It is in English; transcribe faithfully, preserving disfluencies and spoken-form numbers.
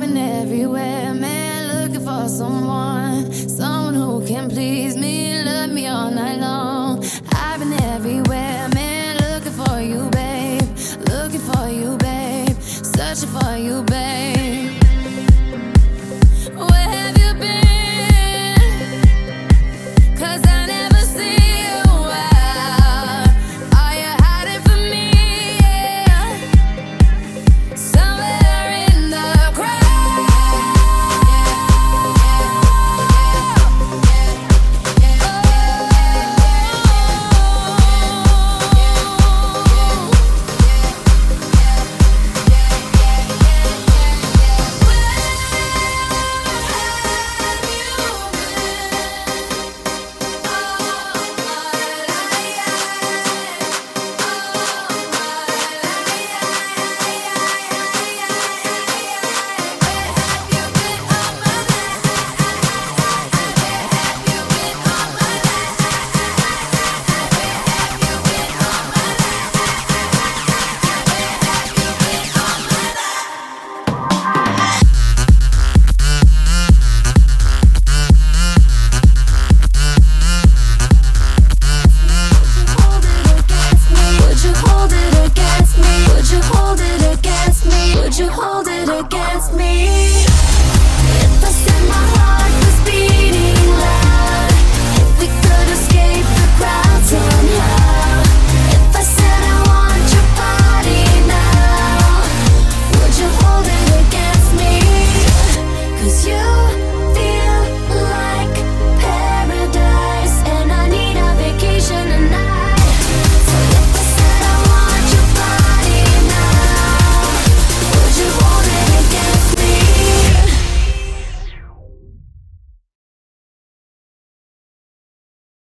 been everywhere, man, looking for someone, someone who can please me, love me all night long. I've been everywhere, man, looking for you, babe, looking for you, babe, searching for you, babe. Where have you been? 'Cause I never see you out. Are you hiding from me? Yeah. Somewhere in the crowd. Would you hold it against me?